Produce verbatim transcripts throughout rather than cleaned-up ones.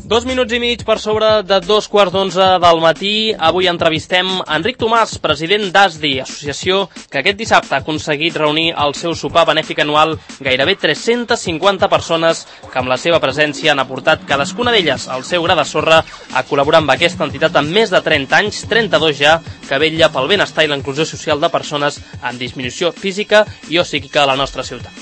Dos minuts i mig per sobre de dos quarts d'onze del matí. Avui entrevistem Enric Tomàs, president d'ASDI, associació que aquest dissabte ha aconseguit reunir al seu sopar benèfic anual gairebé tres-centes cinquanta persones que amb la seva presència han aportat cadascuna d'elles el seu gra de sorra a col·laborar amb aquesta entitat amb més de trenta anys, trenta-dos ja, que vetlla pel benestar i la inclusió social de persones amb disminució física i o psíquica a la nostra ciutat.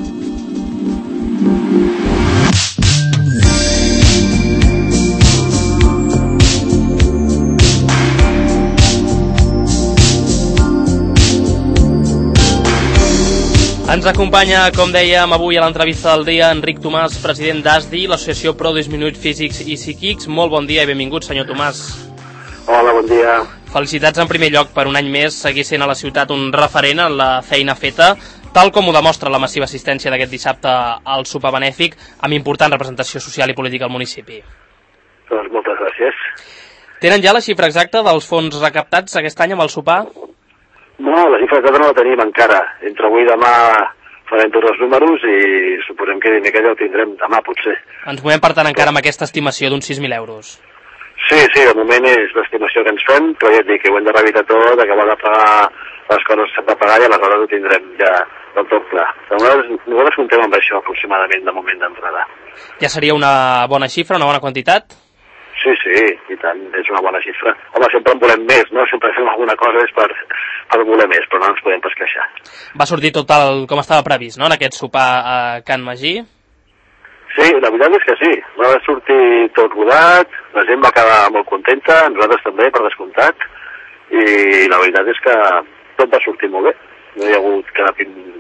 Ens acompanya, com dèiem, avui a l'entrevista del dia, Enric Tomàs, president d'ASDI, l'associació Pro Disminuïts Físics i Psíquics. Molt bon dia i benvingut, senyor Tomàs. Hola, bon dia. Felicitats en primer lloc per un any més seguir sent a la ciutat un referent en la feina feta, tal com ho demostra la massiva assistència d'aquest dissabte al sopar benèfic, amb important representació social i política al municipi. Doncs moltes gràcies. Tenen ja la xifra exacta dels fons recaptats aquest any amb el sopar? No, la xifra exacta no la tenim encara. Entre avui i demà farem tots els números i suposem que dimecres ja ho tindrem demà, potser. Ens movem, per tant, encara amb aquesta estimació d'uns sis mil euros. Sí, sí, de moment és l'estimació que ens fem, però ja et dic que ho hem de revisar tot, acabar de pagar les coses que s'han de pagar i aleshores ho tindrem ja del tot clar. Nosaltres, nosaltres comptem amb això aproximadament de moment d'entrada. Ja seria una bona xifra, una bona quantitat? Sí, sí, i tant, és una bona xifra. Home, sempre en volem més, no? Sempre fem alguna cosa és per, per voler més, però no ens podem pas queixar. Va sortir tot el, com estava previst, no?, en aquest sopar a Can Magí? Sí, la veritat és que sí. Va sortir tot rodat, la gent va quedar molt contenta, nosaltres també, per descomptat, i la veritat és que tot va sortir molt bé. No hi ha hagut cap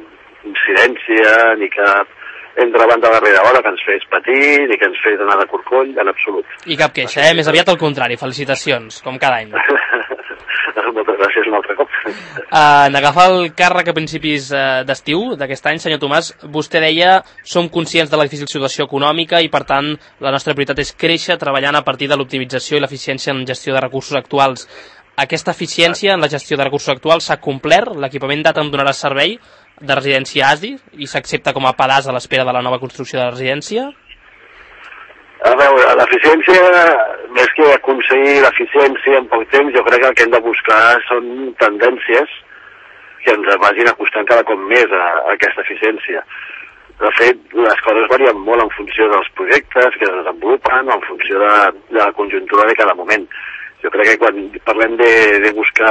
incidència, ni cap entre banda darrere hora que ens fes patir, ni que ens fes anar de corcoll, en absolut. I cap queixa, eh? Més aviat al contrari. Felicitacions, com cada any. Moltes gràcies un altre cop. Uh, en agafar el càrrec a principis uh, d'estiu d'aquest any, senyor Tomàs, vostè deia som conscients de la difícil situació econòmica i, per tant, la nostra prioritat és créixer treballant a partir de l'optimització i l'eficiència en gestió de recursos actuals. Aquesta eficiència en la gestió de recursos actuals s'ha complert? L'equipament d'Atam donarà servei de residència ASDI i s'accepta com a pedaç a l'espera de la nova construcció de la residència? A veure, l'eficiència, més que aconseguir l'eficiència en poc temps, jo crec que el que hem de buscar són tendències que ens vagin acostant cada cop més a, a aquesta eficiència. De fet, les coses varien molt en funció dels projectes que es desenvolupen, en funció de, de la conjuntura de cada moment. Jo crec que quan parlem de, de buscar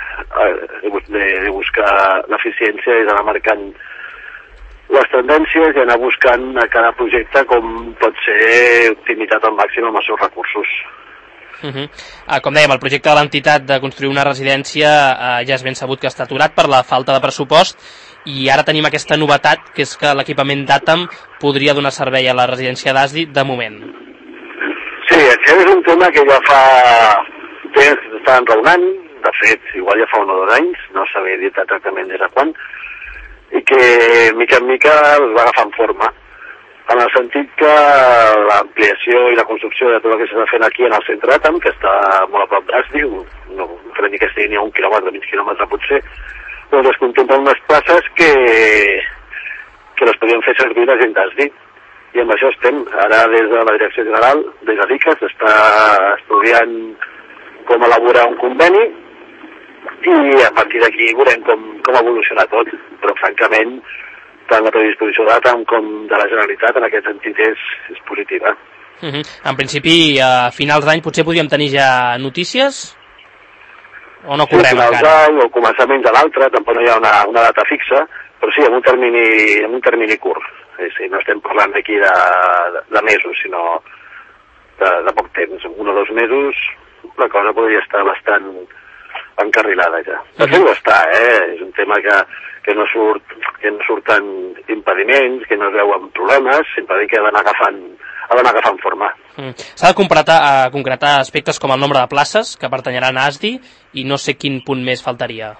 de, de buscar l'eficiència és anar marcant les tendències i anar buscant a cada projecte com pot ser optimitzat al màxim amb els seus recursos. Uh -huh. uh, com dèiem, el projecte de l'entitat de construir una residència uh, ja és ben sabut que està aturat per la falta de pressupost i ara tenim aquesta novetat, que és que l'equipament d'Atam podria donar servei a la residència d'ASDI de moment. Sí, això és un tema que ja fa temps que s'està enraonant, de fet, igual ja fa un o dos anys, no sabia dir exactament des de quan, i que mica en mica es va agafant forma, en el sentit que l'ampliació i la construcció de tot el que s'està fent aquí en el centre d'Atam, que està molt a prop d'ASDI, no crec ni que estigui ni a un quilòmetre, mig quilòmetre potser, doncs es contemplen unes places que, que les podien fer servir la gent d'ASDI. I amb això estem. Ara des de la Direcció General, des de l'I C A, s'està estudiant com elaborar un conveni i a partir d'aquí veurem com, com evoluciona tot. Però francament, tant la predisposició d'Atam com de la Generalitat en aquest sentit és, és positiva. Uh -huh. En principi, a finals d'any potser podríem tenir ja notícies? O no correm sí, encara? Sí, d'any o començaments de l'altre, tampoc no hi ha una, una data fixa, però sí, en un termini, en un termini curt. Sí, sí, no estem parlant d'aquí de, de, de mesos, sinó de, de poc temps. En un o dos mesos la cosa podria estar bastant encarrilada ja. De fet ho està, eh? És un tema que, que, no surt, que no surten impediments, que no es veuen problemes, sempre dic que ha d'anar agafant, ha d'anar agafant forma. Mm. S'ha de concretar, uh, concretar aspectes com el nombre de places que pertanyeran a ASDI i no sé quin punt més faltaria.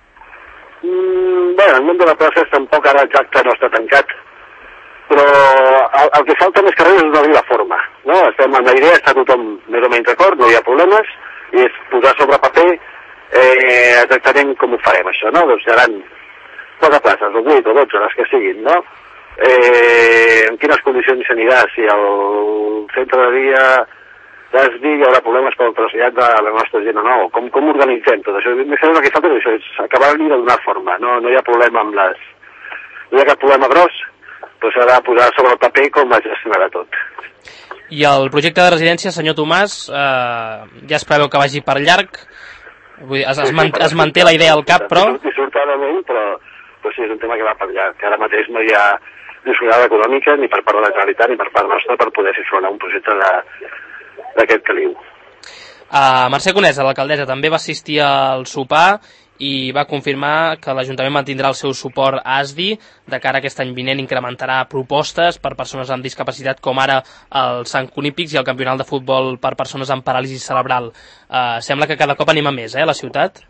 Mm, bé, el nombre de places tampoc ara exacte no està tancat, però el, el que falta més que res és donar-li la forma, no? Estem amb la idea, està tothom més o menys d'acord, no hi ha problemes, i és posar sobre paper eh, exactament com ho farem això, no? Doncs seran quatre places, o vuit o dotze, les que siguin, no? eh, en quines condicions s'anirà, si al centre de dia d'Asdi hi haurà problemes per al trasllat de la nostra gent o no, com, com organitzem tot això. Més que el que falta és això, és acabar-li de donar forma, no, no hi ha problema amb les... No hi ha cap problema gros, però s'ha de posar sobre el paper com es gestionarà tot. I el projecte de residència, senyor Tomàs, eh, ja es preveu que vagi per llarg? Vull dir, es, es, man, es manté la idea al cap, però... Dissortadament, però, però sí, és un tema que va per llarg, que ara mateix no hi ha disponibilitat econòmica ni per part de la Generalitat ni per part nostra per poder fer front a un projecte d'aquest caliu. Uh, Mercè Conesa, l'alcaldessa, també va assistir al sopar i va confirmar que l'Ajuntament mantindrà el seu suport a Asdi, de cara a aquest any vinent incrementarà propostes per persones amb discapacitat, com ara el Sant Cunípics i el Campionat de Futbol per persones amb paràlisi cerebral. Uh, sembla que cada cop anima més, eh, a la ciutat?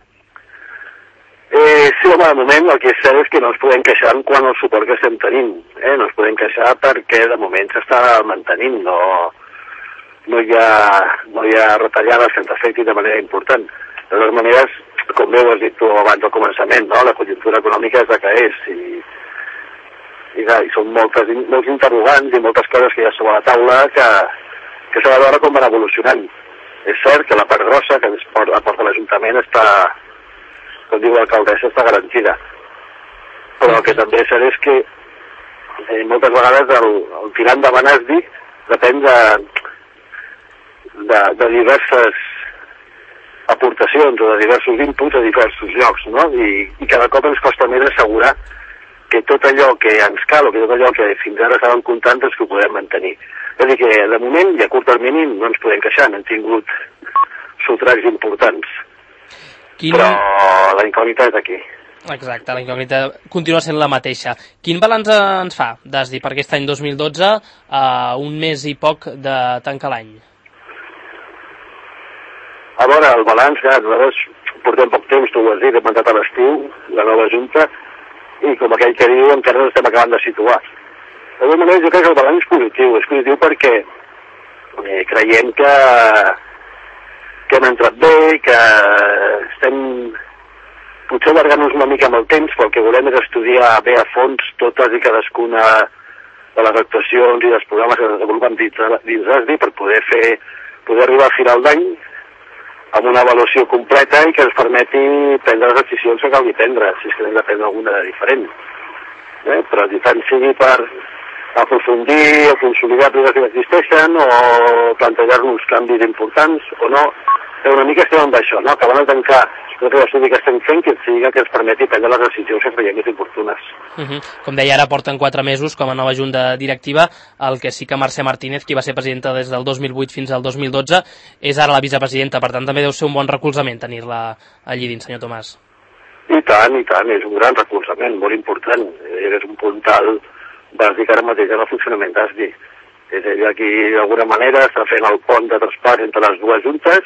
Eh, sí, home, de moment el que és cert és que no ens podem queixar en quant al suport que estem tenint. Eh? No ens podem queixar perquè de moment s'està mantenint, no, no, hi ha, no hi ha retallades que ens afectin de manera important. De totes maneres, com bé ho has dit tu abans del començament, no? La conjuntura econòmica és la que és i, i, clar, i són moltes, molts interrogants i moltes coses que hi ha sobre la taula que, que s'ha de veure com van evolucionant. És cert que la part grossa que ens aporta l'Ajuntament està, com diu l'alcaldessa, està garantida. Però el que també és cert és que eh, moltes vegades el, el tirar endavant Asdi depèn de, de, de diverses aportacions o de diversos inputs a diversos llocs, no? I, i cada cop ens costa més assegurar que tot allò que ens cal o que tot allò que fins ara estàvem comptant és que ho podem mantenir. És a dir que de moment i a curt termini no ens podem queixar, hem tingut sotracs importants. Quin... Però la incògnita és aquí. Exacte, la incògnita continua sent la mateixa. Quin balanç ens fa d'Asdi per aquest any dos mil dotze, a un mes i poc de tancar l'any? A veure, el balanç, ja, nosaltres portem poc temps, tu ho has dit, hem mandat a l'estiu, la nova Junta, i com aquell que diu, encara ens estem acabant de situar. De tota manera, jo crec que el balanç és positiu, és positiu perquè eh, creiem que, que hem entrat bé, que estem potser allargant-nos una mica amb el temps, però el que volem és estudiar bé a fons totes i cadascuna de les actuacions i dels programes que es desenvolupen dins, dins d'Asdi per poder fer, poder arribar a final d'any amb una avaluació completa i que ens permeti prendre les decisions que calgui prendre, si és que hem de prendre alguna de diferent. Eh? Però tant sigui per aprofundir o consolidar projectes que existeixen o plantejar-nos canvis importants o no, però una mica estem amb això, no? Acabant de tancar l'estudi que estem fent, que sigui que ens permeti prendre les decisions que creiem més oportunes. Uh -huh. Com deia, ara porten quatre mesos com a nova junta directiva, el que sí que Mercè Martínez, qui va ser presidenta des del dos mil vuit fins al dos mil dotze, és ara la vicepresidenta, per tant també deu ser un bon recolzament tenir-la allí dins, senyor Tomàs. I tant, i tant, és un gran recolzament, molt important, és un puntal bàsic ara mateix en el funcionament d'Asdi. És ella qui d'alguna manera està fent el pont de traspàs entre les dues juntes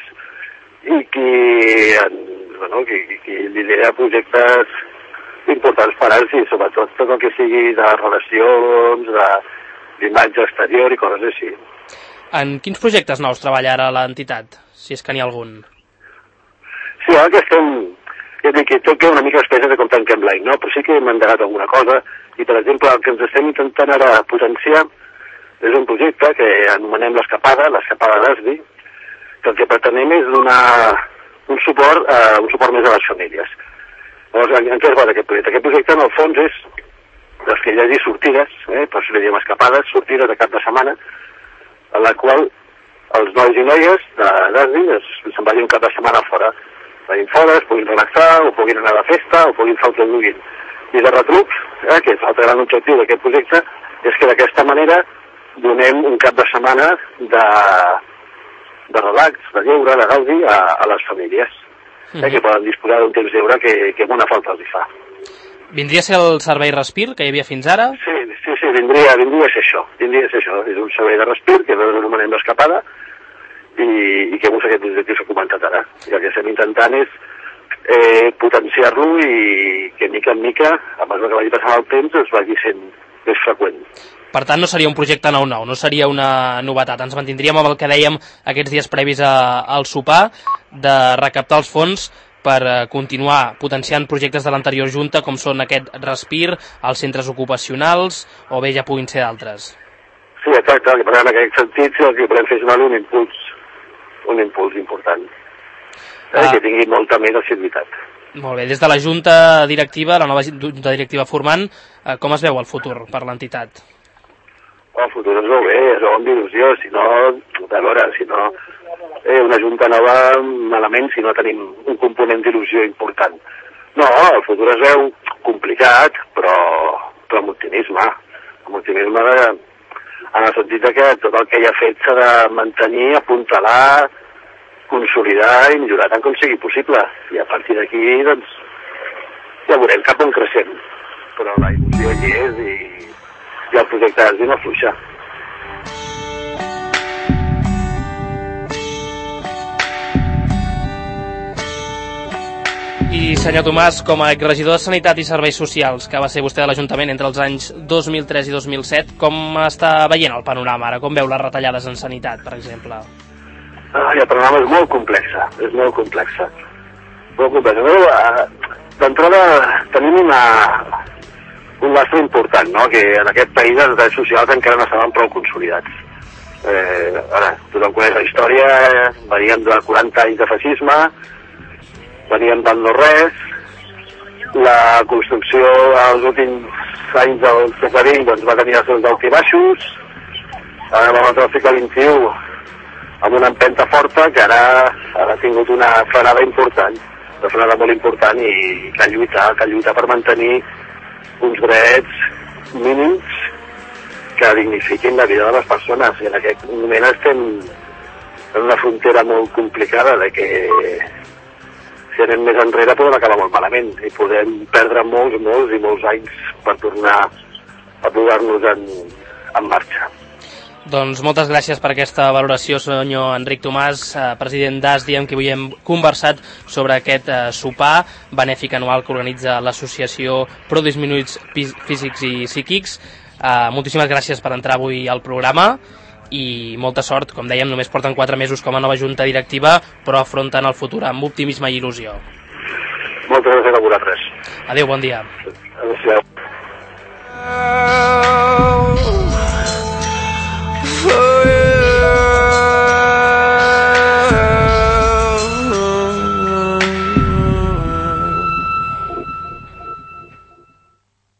i qui, bueno, qui, qui lidera projectes importants per als i sobretot tot el que sigui de relacions, d'imatge exterior i coses així. En quins projectes nous treballa ara l'entitat, si és que n'hi ha algun? Sí, ara que estem... És a dir, que tot queda una mica espesa de com tanquem l'any, no? Però sí que hem endegat alguna cosa i, per exemple, el que ens estem intentant ara potenciar és un projecte que anomenem l'Escapada, l'Escapada d'Asdi, que el que pretenem és donar un suport, eh, un suport més a les famílies. Llavors, en, en què es basa aquest projecte? Aquest projecte, en el fons, és les que hi hagi sortides, eh, per això li diem escapades, sortides de cap de setmana, en la qual els nois i noies d'Asdi se'n vagin un cap de setmana fora. Vagin fora, es puguin relaxar, o puguin anar a la festa, o puguin fer el que vulguin. I de retruc, eh, que és l'altre gran objectiu d'aquest projecte, és que d'aquesta manera donem un cap de setmana de... de relax, de lleure, de gaudi a, a les famílies, eh, mm-hmm. que poden disposar d'un temps lleure que, que bona falta els hi fa. Vindria a ser el servei Respir que hi havia fins ara? Sí, sí, sí vindria, vindria a ser això. Vindria a ser això. És un servei de Respir, que nosaltres anomenem d'escapada, i, i que busca aquest objectiu que he comentat ara. I el que estem intentant és eh, potenciar-lo i que mica en mica, a mesura que vagi passant el temps, es vagi sent més freqüent. Per tant, no seria un projecte nou nou, no seria una novetat. Ens mantindríem amb el que dèiem aquests dies previs a, al sopar, de recaptar els fons per continuar potenciant projectes de l'anterior Junta, com són aquest Respir, els centres ocupacionals, o bé ja puguin ser d'altres? Sí, exacte, per en aquest sentit el que volem fer és donar un impuls, un impuls important, eh, ah. que tingui molta més assiduïtat. Molt bé, des de la Junta Directiva, la nova Junta Directiva formant, eh, com es veu el futur per l'entitat? El futur es veu bé, es veu amb il·lusió, si no, a veure, si no, eh, una Junta nova malament si no tenim un component d'il·lusió important. No, el futur es veu complicat, però, però amb optimisme, amb optimisme de, en el sentit que tot el que hi ha fet s'ha de mantenir, apuntalar, consolidar i millorar tant com sigui possible. I a partir d'aquí, doncs, ja veurem cap on creixem. Però la il·lusió hi és i, i el projecte és no afluixar. I senyor Tomàs, com a regidor de Sanitat i Serveis Socials, que va ser vostè de l'Ajuntament entre els anys dos mil tres i dos mil set, com està veient el panorama ara? Com veu les retallades en sanitat, per exemple? Ah, el panorama és molt complexa, és molt complexa. Molt complexa. D'entrada tenim una, un lastre important, no? Que en aquest país els drets socials encara no estaven prou consolidats. Eh, ara, tothom coneix la història, veníem de quaranta anys de feixisme, veníem del no-res, la construcció als últims anys del segle vint doncs, va tenir els seus alts i baixos, ara vam entrar al segle vint-i-u amb una empenta forta que ara, ara ha tingut una frenada important, una frenada molt important i cal lluitar, cal lluitar per mantenir uns drets mínims que dignifiquin la vida de les persones. I en aquest moment estem en una frontera molt complicada de que si anem més enrere podem acabar molt malament i podem perdre molts, molts i molts anys per tornar a posar-nos en, en marxa. Doncs moltes gràcies per aquesta valoració, senyor Enric Tomàs, president d'A S D I, amb qui avui hem conversat sobre aquest sopar benèfic anual que organitza l'associació Pro Disminuïts Físics i Psíquics. Moltíssimes gràcies per entrar avui al programa i molta sort. Com dèiem, només porten quatre mesos com a nova junta directiva, però afronten el futur amb optimisme i il·lusió. Moltes gràcies a vosaltres. Adéu, bon dia. Adéu.